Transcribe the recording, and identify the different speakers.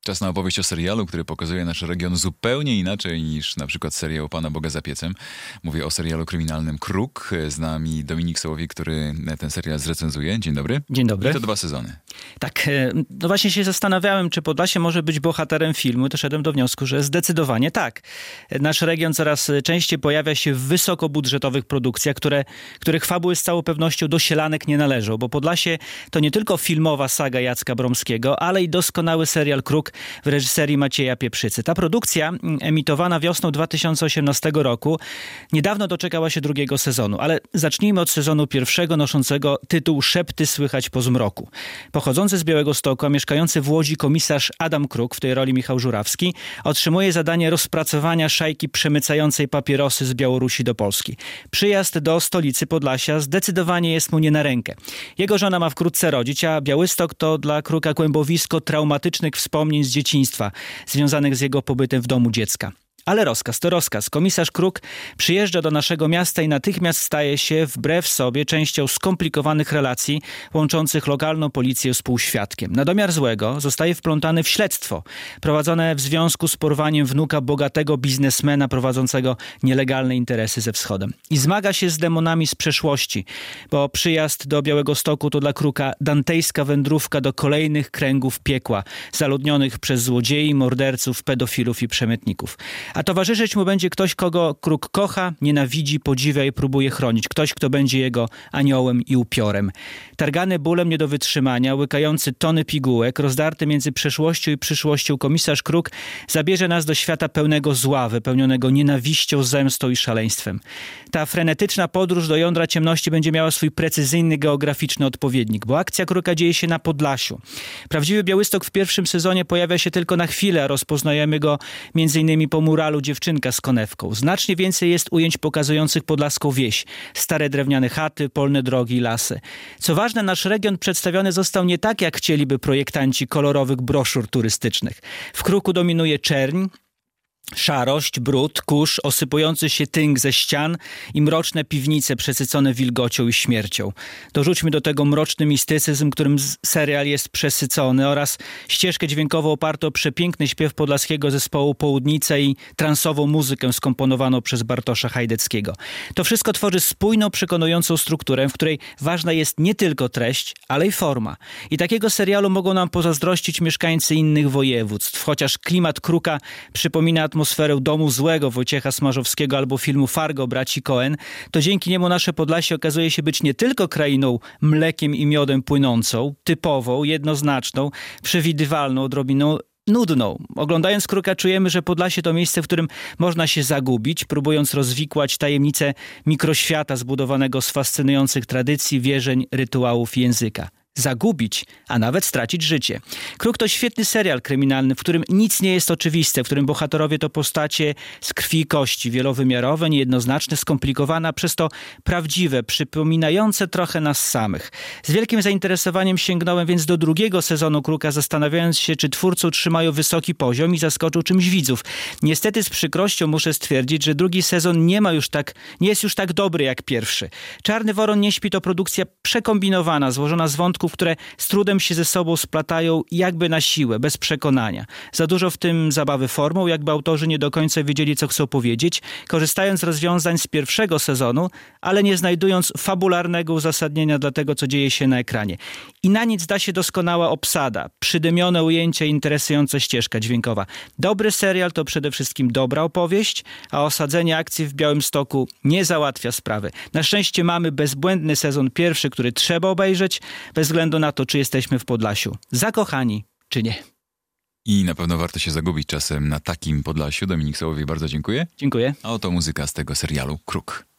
Speaker 1: Czas na opowieść o serialu, który pokazuje nasz region zupełnie inaczej niż na przykład serial Pana Boga za piecem. Mówię o serialu kryminalnym Kruk. Z nami Dominik Sołowik, który ten serial zrecenzuje. Dzień dobry.
Speaker 2: Dzień dobry.
Speaker 1: I to 2 sezony.
Speaker 2: Tak, no właśnie się zastanawiałem, czy Podlasie może być bohaterem filmu. Doszedłem do wniosku, że zdecydowanie tak. Nasz region coraz częściej pojawia się w wysokobudżetowych produkcjach, których fabuły z całą pewnością do sielanek nie należą, bo Podlasie to nie tylko filmowa saga Jacka Bromskiego, ale i doskonały serial Kruk w reżyserii Macieja Pieprzycy. Ta produkcja, emitowana wiosną 2018 roku, niedawno doczekała się 2. sezonu, ale zacznijmy od sezonu 1, noszącego tytuł Szepty słychać po zmroku. Pochodzący z Białegostoku, a mieszkający w Łodzi komisarz Adam Kruk, w tej roli Michał Żurawski, otrzymuje zadanie rozpracowania szajki przemycającej papierosy z Białorusi do Polski. Przyjazd do stolicy Podlasia zdecydowanie jest mu nie na rękę. Jego żona ma wkrótce rodzić, a Białystok to dla Kruka kłębowisko traumatycznych wspomnień z dzieciństwa, związanych z jego pobytem w domu dziecka. Ale rozkaz to rozkaz. Komisarz Kruk przyjeżdża do naszego miasta i natychmiast staje się, wbrew sobie, częścią skomplikowanych relacji łączących lokalną policję z półświadkiem. Na domiar złego zostaje wplątany w śledztwo prowadzone w związku z porwaniem wnuka bogatego biznesmena prowadzącego nielegalne interesy ze Wschodem. I zmaga się z demonami z przeszłości, bo przyjazd do Białegostoku to dla Kruka dantejska wędrówka do kolejnych kręgów piekła, zaludnionych przez złodziei, morderców, pedofilów i przemytników. A towarzyszyć mu będzie ktoś, kogo Kruk kocha, nienawidzi, podziwia i próbuje chronić. Ktoś, kto będzie jego aniołem i upiorem. Targany bólem nie do wytrzymania, łykający tony pigułek, rozdarty między przeszłością i przyszłością, komisarz Kruk zabierze nas do świata pełnego zła, wypełnionego nienawiścią, zemstą i szaleństwem. Ta frenetyczna podróż do jądra ciemności będzie miała swój precyzyjny geograficzny odpowiednik, bo akcja Kruka dzieje się na Podlasiu. Prawdziwy Białystok w 1. sezonie pojawia się tylko na chwilę, a rozpoznajemy go m.in. po muralu Dziewczynka z konewką. Znacznie więcej jest ujęć pokazujących podlaską wieś. Stare drewniane chaty, polne drogi i lasy. Co ważne, nasz region przedstawiony został nie tak, jak chcieliby projektanci kolorowych broszur turystycznych. W Kruku dominuje czerń, szarość, brud, kurz, osypujący się tynk ze ścian i mroczne piwnice przesycone wilgocią i śmiercią. Dorzućmy do tego mroczny mistycyzm, którym serial jest przesycony, oraz ścieżkę dźwiękową opartą o przepiękny śpiew podlaskiego zespołu Południce i transową muzykę skomponowaną przez Bartosza Hajdeckiego. To wszystko tworzy spójną, przekonującą strukturę, w której ważna jest nie tylko treść, ale i forma. I takiego serialu mogą nam pozazdrościć mieszkańcy innych województw, chociaż klimat Kruka przypomina atmosferę Domu Złego Wojciecha Smarzowskiego albo filmu Fargo braci Coen, to dzięki niemu nasze Podlasie okazuje się być nie tylko krainą mlekiem i miodem płynącą, typową, jednoznaczną, przewidywalną, odrobiną nudną. Oglądając Kruka czujemy, że Podlasie to miejsce, w którym można się zagubić, próbując rozwikłać tajemnice mikroświata zbudowanego z fascynujących tradycji, wierzeń, rytuałów i języka. Zagubić, a nawet stracić życie. Kruk to świetny serial kryminalny, w którym nic nie jest oczywiste, w którym bohaterowie to postacie z krwi i kości, wielowymiarowe, niejednoznaczne, skomplikowane, a przez to prawdziwe, przypominające trochę nas samych. Z wielkim zainteresowaniem sięgnąłem więc do 2. sezonu Kruka, zastanawiając się, czy twórcy utrzymają wysoki poziom i zaskoczą czymś widzów. Niestety z przykrością muszę stwierdzić, że 2. sezon nie jest już tak dobry jak 1. Czarny Woron nie śpi to produkcja przekombinowana, złożona z wątków, które z trudem się ze sobą splatają jakby na siłę, bez przekonania. Za dużo w tym zabawy formą, jakby autorzy nie do końca wiedzieli, co chcą powiedzieć, korzystając z rozwiązań z 1. sezonu, ale nie znajdując fabularnego uzasadnienia dla tego, co dzieje się na ekranie. I na nic da się doskonała obsada, przydymione ujęcie i interesująca ścieżka dźwiękowa. Dobry serial to przede wszystkim dobra opowieść, a osadzenie akcji w Białymstoku nie załatwia sprawy. Na szczęście mamy bezbłędny sezon 1, który trzeba obejrzeć, bez względu na to, czy jesteśmy w Podlasiu zakochani, czy nie.
Speaker 1: I na pewno warto się zagubić czasem na takim Podlasiu. Dominik Sołowik, bardzo dziękuję.
Speaker 2: Dziękuję.
Speaker 1: A oto muzyka z tego serialu Kruk.